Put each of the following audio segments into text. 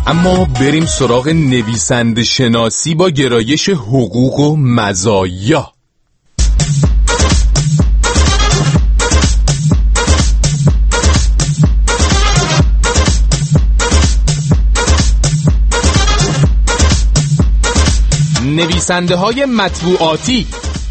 اما بریم سراغ نویسنده شناسی با گرایش حقوق و مزایا. نویسنده های مطبوعاتی.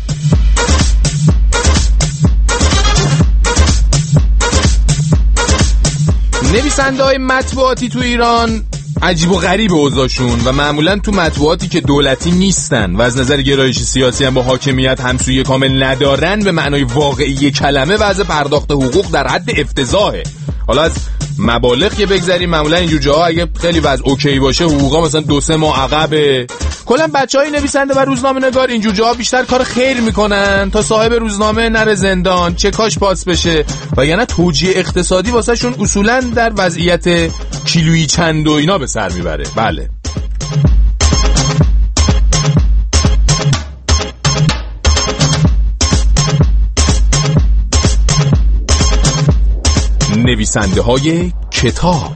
نویسنده های مطبوعاتی تو ایران عجیب و غریب اوضاعشون و معمولا تو مطبوعاتی که دولتی نیستن و از نظر گرایش سیاسی هم با حاکمیت همسویی کامل ندارن به معنای واقعی کلمه وضع پرداخت حقوق در حد افتضاحه. حالا از مبالغ که بگذاریم، معمولا اینجور جاها اگه خیلی وضع اوکی باشه حقوقا مثلا 2-3 ماه عقبه. کلا بچهای نویسنده و روزنامه‌نگار اینجور جاها بیشتر کار خیر میکنن تا صاحب روزنامه نره زندان، چه کاش پاس بشه، و یعنی توجیه اقتصادی واسه شون اصولا در وضعیت کیلویی چند و اینا به سر میبره. بله. نویسنده های کتاب.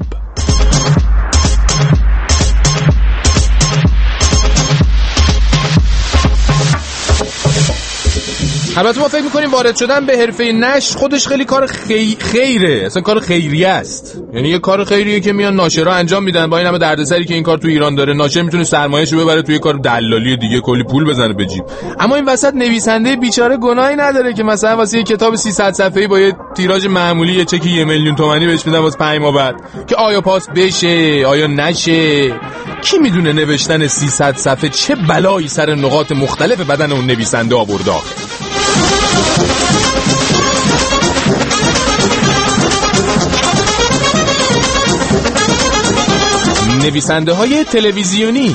البته ما فکر میکنیم وارد شدن به حرفه نشر خودش خیلی کار خیره، اصلا کار خیریه است. یعنی یه کار خیریه که میان ناشرا انجام میدن. با این همه دردسری که این کار تو ایران داره، ناشر میتونه سرمایه‌شو ببره توی کار دلالی دیگه، کلی پول بزنه به جیب. اما این وسط نویسنده بیچاره گناهی نداره که مثلا واسه یه کتاب 300 صفحه‌ای با یه تیراژ معمولی یه چک 1 میلیون تومانی بهش میدن واسه 5 ماه بعد که آیا پاس بشه آیا نشه. کی میدونه نوشتن 300 صفحه چه بلایی سر نقاط مختلف بدن اون نویسنده آورده. نویسنده های تلویزیونی.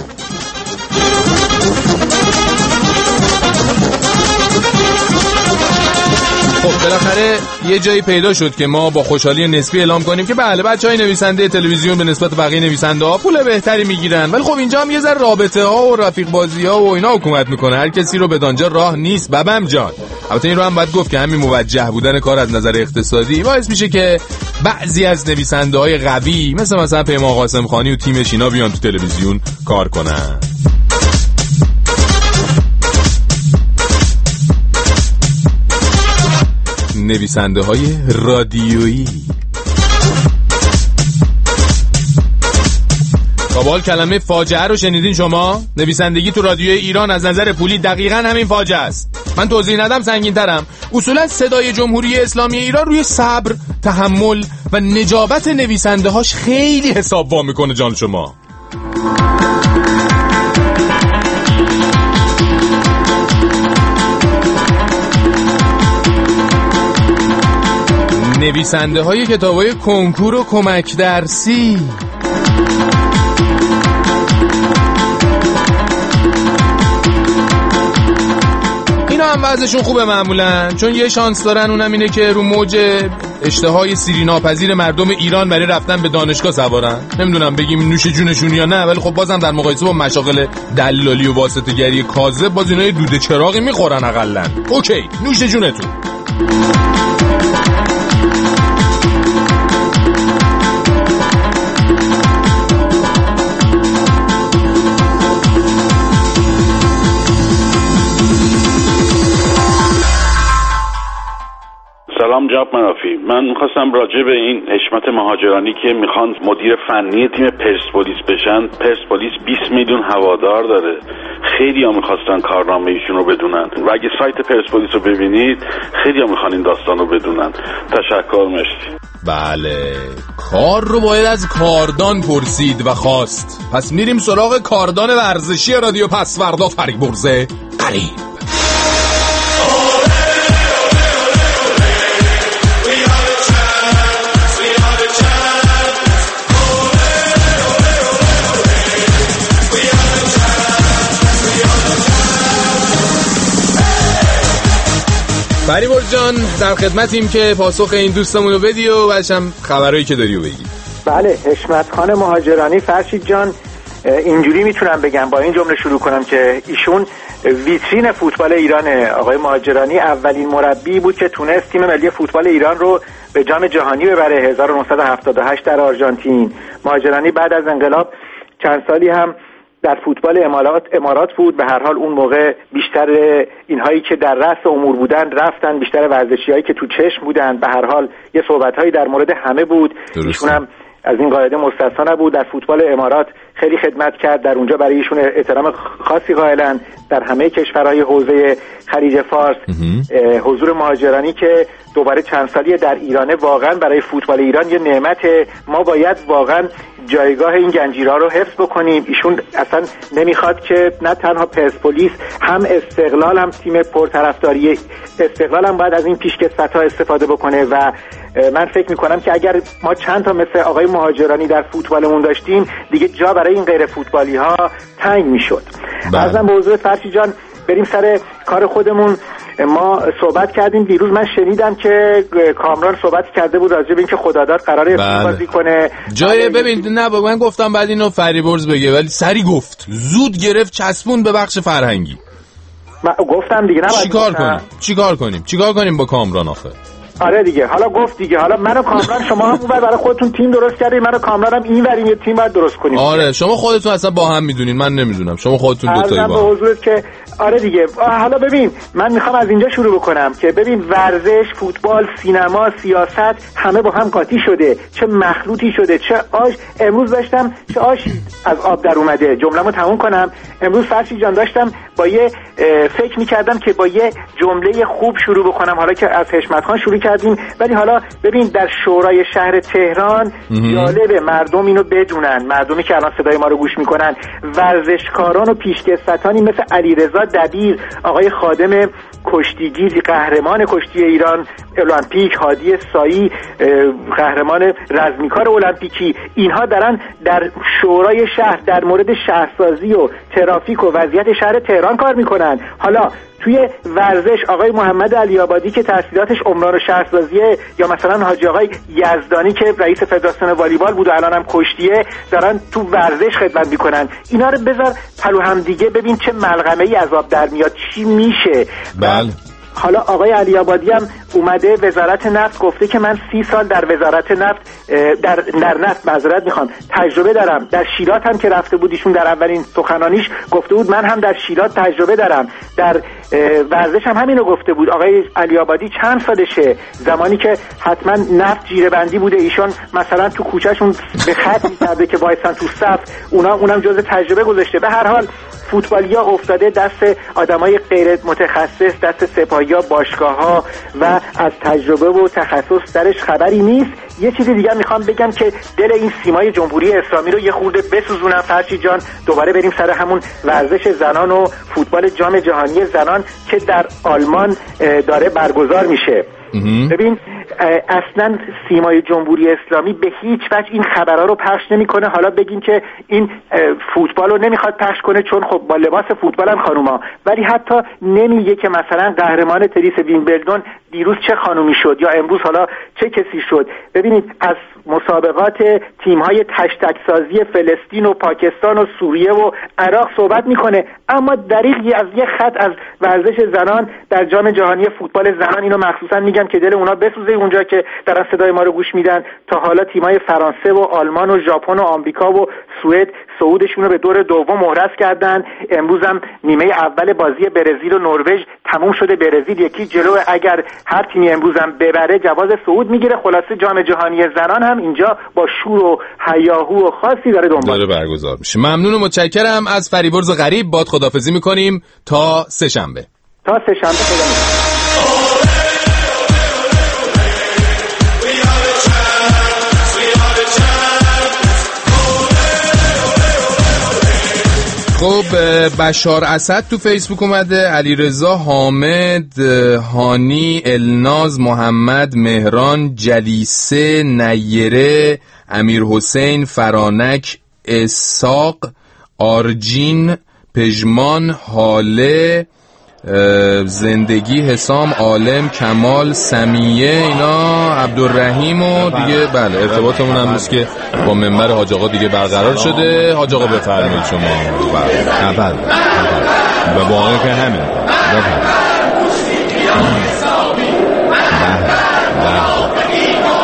خب بالاخره یه جایی پیدا شد که ما با خوشحالی نسبی اعلام کنیم که بله بچهای نویسنده تلویزیون به نسبت بقیه نویسنده ها پول بهتری میگیرن، ولی خب اینجا هم یه ذره رابطه ها و رفیق بازی ها و اینا حکومت میکنه. هر کسی رو به دانجا راه نیست ببم جان. البته این رو هم باید گفت که همین موجه بودن کار از نظر اقتصادی باعث میشه که بعضی از نویسنده های قوی مثلا پیمان قاسم خانی و تیمش اینا بیان تو تلویزیون کار کنن. نویسنده های رادیویی. قبال کلمه فاجعه رو شنیدین شما؟ نویسندگی تو رادیوی ایران از نظر پولی دقیقاً همین فاجعه است. من توضیح ندم سنگین ترم. اصولا صدای جمهوری اسلامی ایران روی صبر، تحمل و نجابت نویسنده هاش خیلی حساب وا میکنه جان شما. نویسنده های کتاب های کنکور و کمک درسی. اینا هم وضعشون خوبه معمولا، چون یه شانس دارن، اونم اینه که رو موج اشتهای سیری ناپذیر مردم ایران برای رفتن به دانشگاه سوارن. نمیدونم بگیم نوش جونشون یا نه، ولی خب بازم در مقایسه با مشاغل دلالی و واسطه‌گری کاذب باز اینا دوده چراغی میخورن اقلن. اوکی نوش جونتون. سلام جناب منافی، من میخواستم راجع به این حشمت مهاجرانی که میخوان مدیر فنی تیم پرسپولیس بشن. پرسپولیس 20 میلیون هوادار داره، خیلی ها میخواستن کارنامه ایشون رو بدونن و اگه سایت پرسپولیس رو ببینید خیلی ها میخوان این داستان رو بدونن. تشکر، مرسی. بله، کار رو باید از کاردان پرسید و خواست. پس میریم سراغ کاردان ورزشی رادیو پسوردا فریبرزه قریب. فریبرز جان در خدمتیم که پاسخ این دوستمون رو بدی و بعدش هم خبرایی که داری رو بگی. بله، حشمت خان مهاجرانی. فرشید جان اینجوری میتونم بگم، با این جمله شروع کنم که ایشون ویترین فوتبال ایرانه. آقای مهاجرانی اولین مربی بود که تونست تیم ملی فوتبال ایران رو به جام جهانی ببره 1978 در آرژانتین. مهاجرانی بعد از انقلاب چند سالی هم در فوتبال امارات بود. به هر حال اون موقع بیشتر اینهایی که در رأس امور بودن رفتن، بیشتر ورزشیایی که تو چشم بودن. به هر حال یه صحبت‌هایی در مورد همه بود، ایشون هم از این قاعده مستثنا نبود. در فوتبال امارات خیلی خدمت کرد، در اونجا برای ایشون احترام خاصی قائلن. در همه کشورهای حوزه خلیج فارس حضور مهاجرانی که دوباره چند سالیه در ایرانه واقعا برای فوتبال ایران یه نعمته. ما باید واقعا جایگاه این گنجیرها رو حفظ بکنیم. ایشون اصلا نمیخواد که نه تنها پرسپولیس، هم استقلال، هم تیم پرطرفداری استقلال هم باید از این پیشکسوت‌ها استفاده بکنه و من فکر میکنم که اگر ما چند تا مثل آقای مهاجرانی در فوتبالمون داشتیم دیگه جا برای این غیر فوتبالی ها تنگ میشد. ازم به حضور فرشی جان بریم سر کار خودمون. ما صحبت کردیم دیروز، من شنیدم که کامران صحبت کرده بود راجع به اینکه خداداد قراره بازی کنه. جای ببین نه من گفتم بعد اینو فریبرز بگه، ولی سری گفت، زود گرفت چسبون به بخش فرهنگی. من گفتم دیگه نه چیکار کنیم با کامران آخه؟ آره دیگه، حالا گفت دیگه، حالا منو کامران شما هم اونور برای خودتون تیم درست کردید، منو کامران هم اینور یه تیم باید درست کنیم. آره شما خودتون اصلا با هم میدونین، من نمیدونم، شما خودتون دو تایی با هم. حضورت که آره دیگه. حالا ببین من میخوام از اینجا شروع بکنم که ببین ورزش، فوتبال، سینما، سیاست همه با هم قاطی شده. چه مخلوطی شده، چه آش. امروز داشتم چه آشی از آب در اومده. جمله‌مو تموم کنم. امروز فرشی جان داشتم با یه فکر می‌کردم که با یه جمله خوب شروع بکنم، حالا که از حشمت خان شروع کردیم، ولی حالا ببین در شورای شهر تهران جالبه مردم اینو بدونن، مردمی که الان صدای ما رو گوش میکنن، ورزشکاران و پیشکسوتانی مثل علیرضا دبیر، آقای خادم کشتیگیر، قهرمان کشتی ایران المپیک، هادی سایی، قهرمان رزمیکار المپیکی، اینها دارن در شورای شهر در مورد شهرسازی و ترافیک و وضعیت شهر تهران کار میکنن. حالا توی ورزش آقای محمد علی آبادی که تحصیلاتش عمران و شهرسازیه، یا مثلا حاج آقای یزدانی که رئیس فدراسیون والیبال بود و الانم کشتیه، دارن تو ورزش خدمت میکنن. اینا رو بذار پلو هم دیگه، ببین چه ملغمه‌ای از آب در میاد، چی میشه. بله. حالا آقای علی آبادی هم اومده وزارت نفت گفته که من 30 سال در وزارت نفت در نفت معذرت میخوام تجربه دارم. در شیرات هم که رفته بود ایشون در اولین سخنرانیش گفته بود من هم در شیرات تجربه دارم. در ورزش هم همینو گفته بود. آقای علی آبادی چند سالشه، زمانی که حتما نفت جیره بندی بوده، ایشون مثلا تو کوچهشون به خط می‌کرده که وایسن تو صف، اونم جزء تجربه گذاشته. به هر حال فوتبالیا افتاده دست آدمای غیر متخصص، دست سپاهیا، باشگاه‌ها و از تجربه و تخصص درش خبری نیست. یه چیزی دیگه میخوام بگم که دل این سیمای جمهوری اسلامی رو یه خورده بسوزونم فرشی جان. دوباره بریم سر همون ورزش زنان و فوتبال جام جهانی زنان که در آلمان داره برگزار میشه. ببین اصلا سیمای جمهوری اسلامی به هیچ وجه این خبرها رو پخش نمیکنه. حالا بگین که این فوتبال رو نمیخواد پخش کنه چون خب با لباس فوتبال هم خانوما، ولی حتی نمیگه که مثلا قهرمان تنیس ویمبلدون دیروز چه خانومی شد یا امروز حالا چه کسی شد. ببینید از مسابقات تیم‌های تشتک سازی فلسطین و پاکستان و سوریه و عراق صحبت میکنه، اما دریغی از یه خط از ورزش زنان در جام جهانی فوتبال زنان. اینو مخصوصا میگم که دل اونا بسوزه اونجا که دارن صدای ما رو گوش میدن. تا حالا تیم‌های فرانسه و آلمان و ژاپن و آمریکا و سوئد صعودشون رو به دور دوم مهرس کردن. امروز هم نیمه اول بازی برزیل و نروژ تموم شده، برزیل یکی جلو، اگر هر تیمی امروز هم ببره جواز صعود میگیره. خلاصه جام جهانی زنان هم اینجا با شور و هیاهو و خاصی داره داره برگزار میشه. ممنون و متشکرم از فریبرز غریب. باد خداحافظی میکنیم تا سه شنبه. خدا میکنم. خب بشار اسد تو فیسبوک اومده، علیرضا، حامد، هانی، الناز، محمد، مهران، جلیسه، نیره، امیر حسین، فرانک، اساق، آرجین، پژمان، حاله، زندگی، حسام، عالم، کمال، سمیه، اینا عبدالرحیم و دیگه بله ارتباطمون هم نیست که با منبر حاج آقا دیگه برقرار شده. حاج آقا بفرمایید شما. بله و واقعا که همین بفرمایید.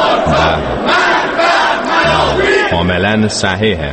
کاملا صحیحه.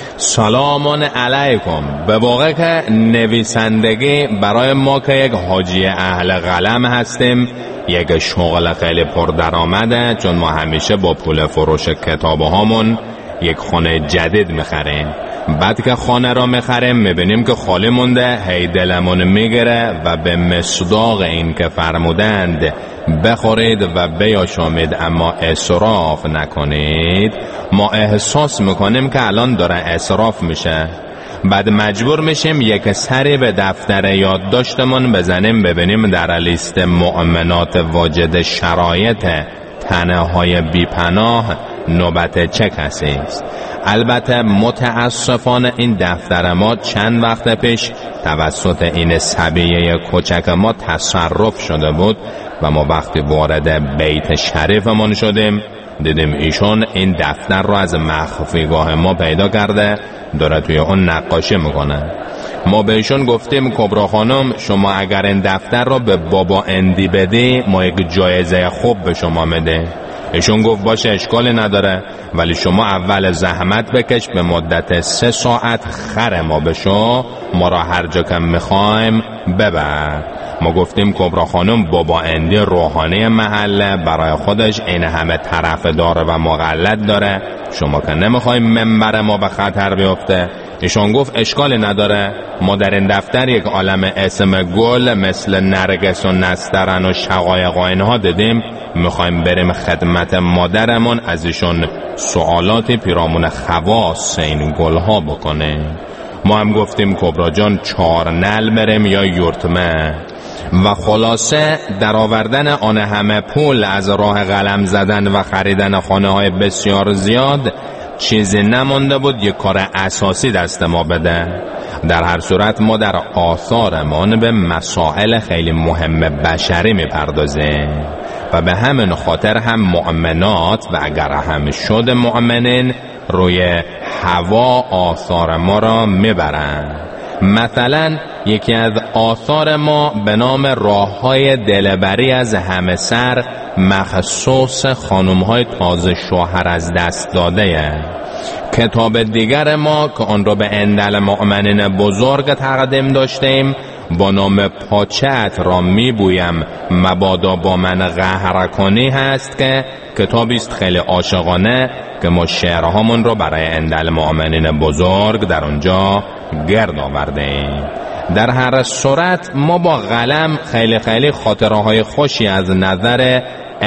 سلام علیکم. به واقع که نویسندگی برای ما که یک حاجی اهل قلم هستیم یک شغل خیلی پردرآمده، چون ما همیشه با پول فروش کتابه هامون یک خانه جدید میخریم. بعد که خانه را میخریم میبینیم که خالی مونده، هی دلمون میگیره و به مصداق این که فرمودند بخورید و بیاشامید اما اسراف نکنید، ما احساس میکنیم که الان داره اسراف میشه. بعد مجبور میشیم یک سری به دفتر یادداشتمون بزنیم ببینیم در لیست مؤمنات واجد شرایط تنه های بیپناه نوبت چه کسی است. البته متاسفانه این دفتر ما چند وقت پیش توسط این صبیه کوچک ما تصرف شده بود و ما وقتی وارد بیت شریفمون شدیم دیدیم ایشون این دفتر رو از مخفیگاه ما پیدا کرده داره توی اون نقاشی میکنه. ما به ایشون گفتیم کبرا خانم شما اگر این دفتر رو به بابا اندی بدی ما یک جایزه خوب به شما میده. ایشون گفت باشه اشکالی نداره، ولی شما اول زحمت بکش به مدت 3 ساعت خر ما بشو، ما را هر جا که میخوایم ببر. ما گفتیم کبرا خانم بابا اندی روحانی محله برای خودش این همه طرفدار و مقلد داره، شما که نمیخوایم منبر ما به خطر بیفته. ایشون گفت اشکالی نداره، ما در این دفتر یک عالم اسم گل مثل نرگس و نسترن و شقایق و اینها دیدیم، میخوایم بریم خدمت مادرمون از ایشون سوالاتی پیرامون خواص این گلها بکنه. ما هم گفتیم کبرا جان 4 نل بریم یا یورتمه. و خلاصه در آوردن آن همه پول از راه قلم زدن و خریدن خانه های بسیار زیاد چیزی نمانده بود یک کار اساسی دست ما بده. در هر صورت ما در آثارمان به مسائل خیلی مهم بشری میپردازیم و به همین خاطر هم مؤمنات و اگر هم شد مؤمنین روی هوا آثار ما را میبرن. مثلا یکی از آثار ما به نام راه‌های دلبری از همه سر مخصوص خانم‌های تازه شوهر از دست داده. کتاب دیگر ما که آن را به اندل مؤمنین بزرگ تقدیم داشتیم با نام پاچت را میبویم مبادا با من قهر کنی هست که کتابی است خیلی عاشقانه که ما شعرهامون رو برای اندل مؤمنین بزرگ در اونجا گرد آوردیم. در هر صورت ما با قلم خیلی خاطره های خوشی از نظر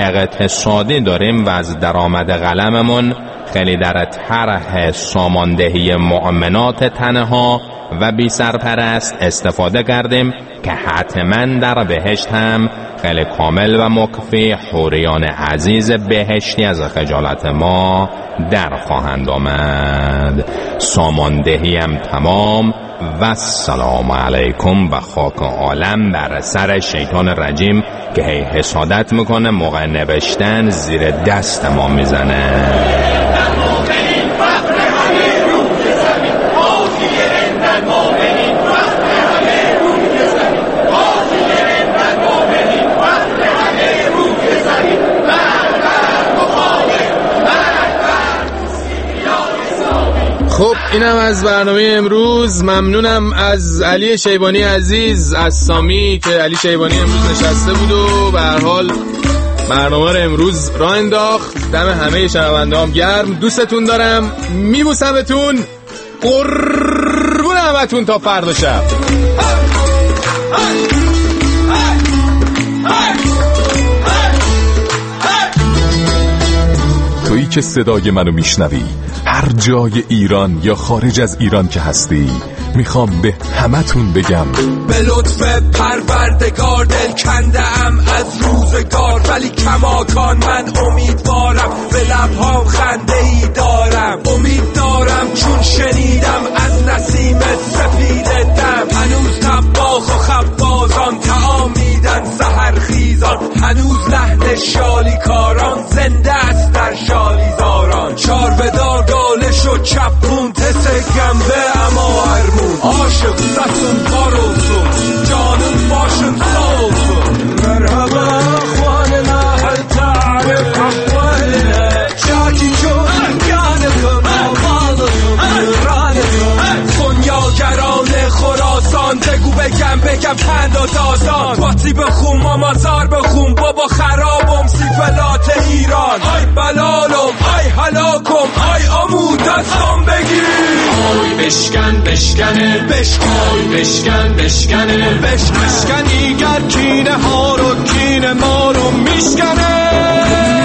اقتصادی داریم و از درآمد قلممون خیلی در طرح ساماندهی مؤمنات تنها و بی سرپرست استفاده کردیم که حتما در بهشت هم خیلی کامل و مکفی حوریان عزیز بهشتی از خجالت ما در خواهند آمد. ساماندهی هم تمام و السلام علیکم و خاک عالم بر سر شیطان رجیم که هی حسادت میکنه موقع نوشتن زیر دست ما میزنه. خب اینم از برنامه امروز. ممنونم از علی شیبانی عزیز از سامی که علی شیبانی امروز نشسته بود و به هر حال برنامه رو امروز راه انداخت. دم همه شنونده‌ام گرم. دوستتون دارم، میبوسمتون، قربون همتون تا فردا شب. تویی که صدای منو میشنوی هر جای ایران یا خارج از ایران که هستی، میخوام به همتون بگم به لطف پروردگار دل کندم از روزگار، ولی کماکان من امیدوارم، به لبهام خنده ای دارم، امید دارم چون شنیدم از نسیم سفید دم، هنوز طباخ و خبازان طعام میدن سحرخیزان، هنوز لحن شالیکاران زنده است در شالیزاران، چار بدار دالش و چپون تسه گنبه اما هرمون، عاشق سسون باروسون جانم باشم صوتون، مرحبا اخواننا هل تعرف احوالنا شاكي جون كانكم بگم پند و داستان باتی بخون مامازار بخون بابا خرابم سیفلات ایران آی بلالم آی هلاکم آی آمود دستم بگیر آی بشکن بشکنه آی بشکن بشکنه بشکن ایگر کینه ها رو کینه ما رو میشکنه